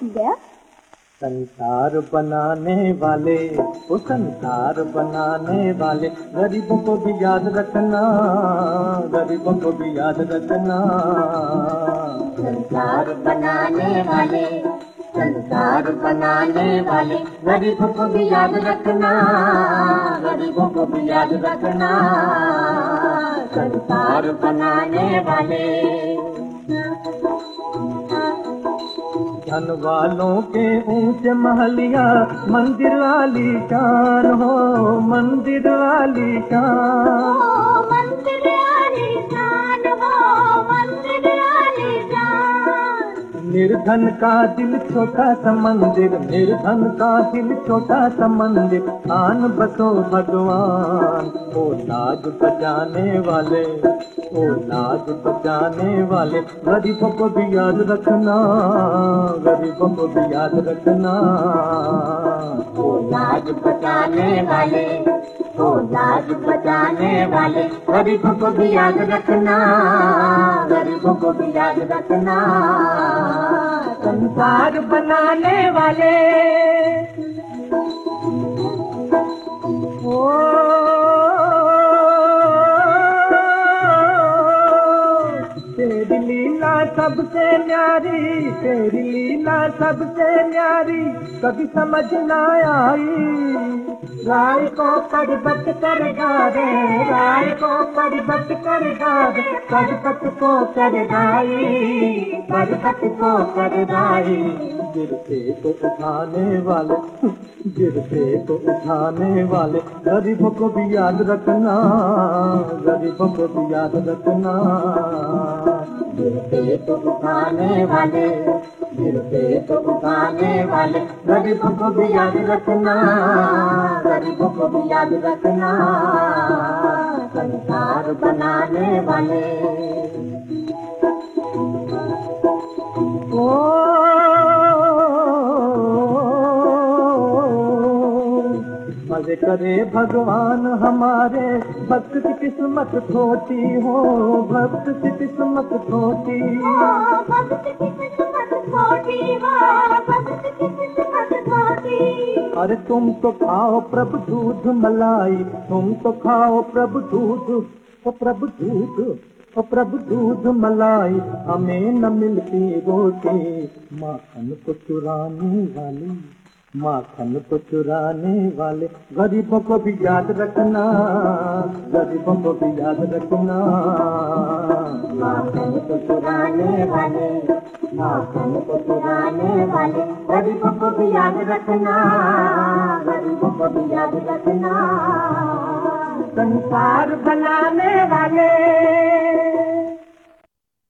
गया? संसार बनाने वाले, वो संसार बनाने वाले, गरीबों को भी याद रखना, गरीबों को भी याद रखना। संसार बनाने वाले, संसार बनाने वाले, गरीबों को भी याद रखना, गरीबों को भी याद रखना। संसार बनाने वाले। धन वालों के ऊंचे महलिया, मंदिर वाली शान हो, मंदिर वाली शान, मंदिर वाली शान हो, मंदिर वाली शान। निर्धन का दिल छोटा सा मंदिर, निर्धन का दिल छोटा सा मंदिर, आन बसो भगवान। ओ लाज बचाने वाले, ओ लाज बचाने वाले, गरीबों को भी याद रखना, गरीबों को भी याद रखना। ओ लाज बचाने वाले, ओ लाज बचाने वाले, गरीबों को भी याद रखना, गरीबों को भी याद रखना। संसार बनाने वाले, ओ तेरी लीला सबसे न्यारी, तेरी लीला सबसे न्यारी, कभी समझ ना आई। राय को पर्वत कर डाले, राय को पर्वत कर डाले, पर्वत को कर डाई, पर्वत को कर डाई। गिरते को उठाने वाले, गिरते को उठाने वाले, गरीबों को भी याद रखना, गरीबों को भी याद रखना। गिरते तो उठाने वाले, गिरते तो उठाने वाले, गरीबों को भी याद रखना, गरीबों को भी याद रखना। संसार बनाने वाले। मजे करे भगवान हमारे, भक्त की किस्मत खोटी हो, भक्त की किस्मत खोटी, भक्त की किस्मत खोटी हो, भक्त की किस्मत खोटी। अरे तुम तो खाओ प्रभु दूध मलाई, तुम तो खाओ प्रभु दूध, ओ प्रभु दूध, ओ प्रभु दूध मलाई, हमें न मिलती रोटी। माखन को चुराने वाली, माखन को चुराने वाले, गरीबों को भी याद रखना, गरीबों को भी याद रखना। माखन को चुराने वाले, माखन को चुराने वाले, गरीबों को भी याद रखना, गरीबों को भी याद रखना। संसार बनाने वाले।